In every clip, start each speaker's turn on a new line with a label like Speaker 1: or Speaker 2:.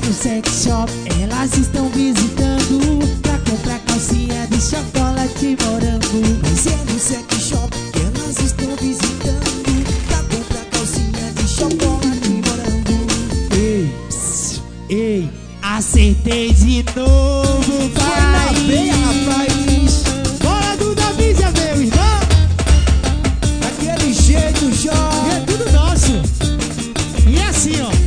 Speaker 1: no sex shop, elas estão visitando pra comprar calcinha de chocolate morango.
Speaker 2: Mas é no sex shop que elas estão visitando pra comprar calcinha de chocolate morango.
Speaker 1: Ei, pss, ei, acertei de novo, pai.
Speaker 2: Foi na veia, rapaz.
Speaker 1: Bora do Davídia, meu irmão.
Speaker 2: Daquele jeito,
Speaker 1: E
Speaker 2: Jó.
Speaker 1: é tudo nosso. E é assim, ó.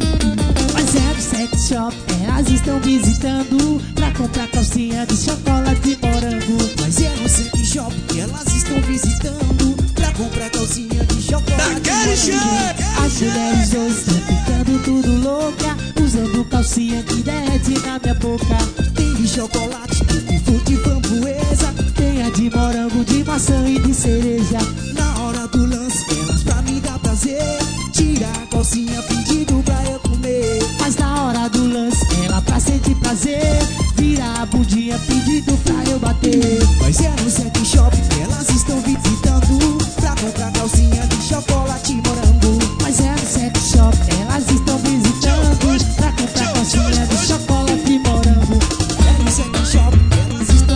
Speaker 1: Mas é no sex shop, elas estão visitando pra comprar calcinha de chocolate morango.
Speaker 2: Mas é no sex shop que elas estão visitando pra comprar calcinha de chocolate
Speaker 3: Daquele jeito.
Speaker 2: morango.
Speaker 1: As mulheres hoje estão ficando tudo louca, usando calcinha que derrete na minha boca.
Speaker 2: Tem de chocolate, tutti-frutti, framboesa.
Speaker 1: Tem a de morango, de maçã e de cereja.
Speaker 2: Na hora do lance, elas pra me dar prazer tira a calcinha pedindo pra eu comer.
Speaker 1: Mas na hora do lance, ela pra sentir prazer vira a bundinha pedindo pra eu bater.
Speaker 2: Mas é no sex shop que elas estão visitando pra comprar calcinha de chocolate morango.
Speaker 1: Mas é no sex shop, elas estão visitando pra comprar calcinha de chocolate morango.
Speaker 2: É no sex shop que elas estão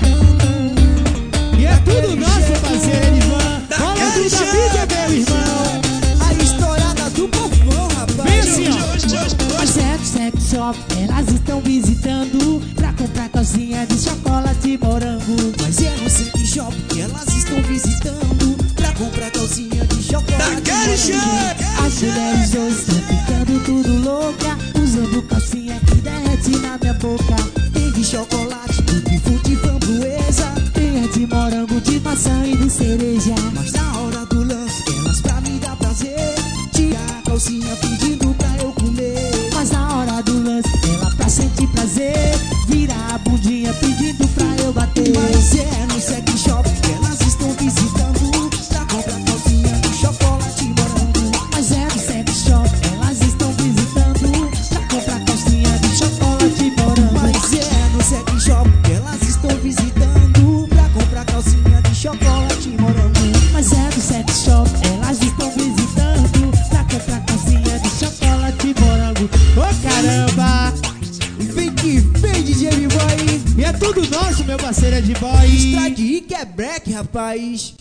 Speaker 2: visitando.
Speaker 1: E é tudo nosso, parceiro Edivan. Bola do Davídia, meu irmão.
Speaker 2: A estourada do povão, rapaz.
Speaker 1: Vem assim, ó. Mas é no sex shop, elas estão visitando pra comprar calcinha de chocolate morango.
Speaker 2: Mas é no sex shop que elas estão visitando pra comprar calcinha de chocolate
Speaker 3: Daquele
Speaker 2: morango.
Speaker 3: jeito.
Speaker 1: As mulheres hoje estão ficando tudo louca, usando calcinha que derrete na minha boca.
Speaker 2: Tem de chocolate, tutti-frutti, framboesa.
Speaker 1: Tem a de morango, de maçã e de cereja.
Speaker 2: Mas na hora do lance, elas pra me dar prazer tira a calcinha pedindo pra eu comer.
Speaker 1: Mas na hora do lance, ela pra sentir prazer vira a bundinha pedindo pra eu bater.
Speaker 2: Mas é no sex shop que elas estão visitando pra comprar calcinha de chocolate morango.
Speaker 1: Mas é no sex shop, elas estão visitando pra comprar calcinha de chocolate morango.
Speaker 2: Mas é no sex shop que elas estão visitando pra comprar calcinha de chocolate morango.
Speaker 1: Mas é no sex shop, elas estão visitando pra comprar calcinha de chocolate morango. Ô caramba!
Speaker 2: Vem que vem, DJ B-Boy.
Speaker 1: E é tudo nosso, meu parceiro Ed Boy.
Speaker 2: Strike que é black, rapaz.